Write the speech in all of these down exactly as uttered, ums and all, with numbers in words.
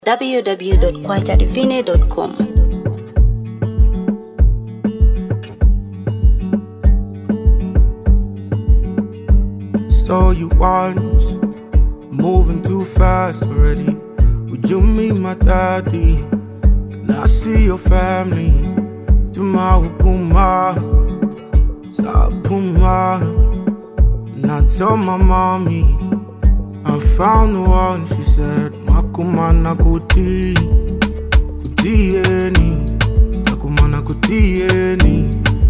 w w w dot kwacha divine dot com. Saw you once, moving too fast already. Would you meet my daddy? Can I see your family? Tomorrow, Puma, Sa Puma. And I told my mommy I found the one. She said, Makumana kuti, kutieni, Takumana kutieni,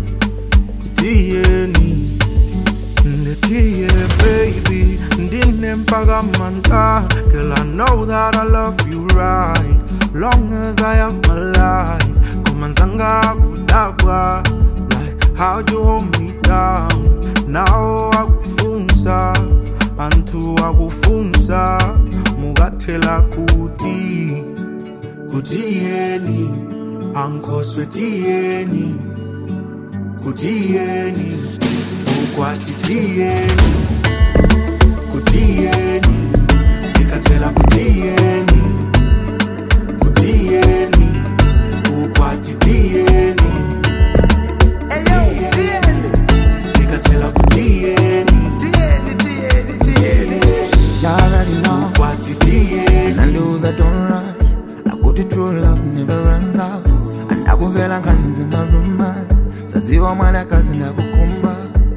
kutieni. Ndetie baby, ndine mpaga manda. Girl, I know that I love you right, long as I am alive. Kumanzanga kudagwa, like how'd you hold me down? Now akufunza, antu akufunza. Mugatela kuti, kutieni, anko swetieni, kutieni. Kwatitieni, kutieni, tikatela kutieni, kutieni, ukwatitieni, kutieni, tikatela kutieni, tieni, tieni, tieni. You already know, ukwatitieni. and those that don't rush, I go to true love never runs out. And I go feel like hands in my rumors. Saziwa mwana kazi na kukumba.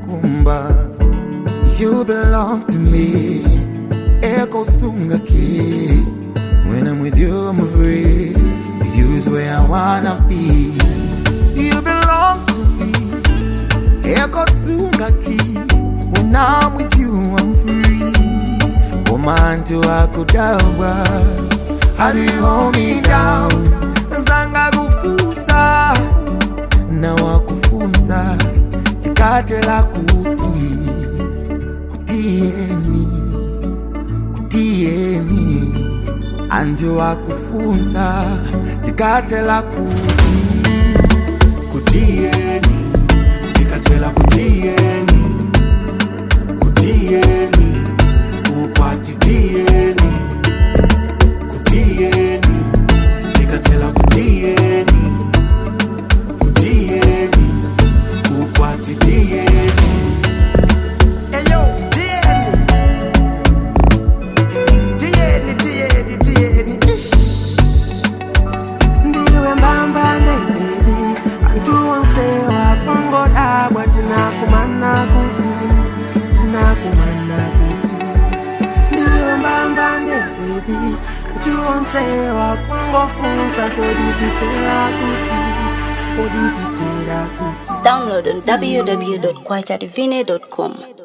You belong to me, Eko Sungaki. When I'm with you, I'm free. You is where I wanna be. You belong to me, Eko Sungaki. When I'm with you, I'm free. Woman to Akudawa, how do you hold me down? Zanga kufusa, na wakufunza. Tikatela kuti, kutieni, kutieni. Anjo akufunza, tikatela kuti, kutieni, tikatela kutieni, kutieni, ukwatitieni, kutieni, tikatela kutieni, kutieni, ukwatitieni. Download on w w w dot kwacha divine dot com.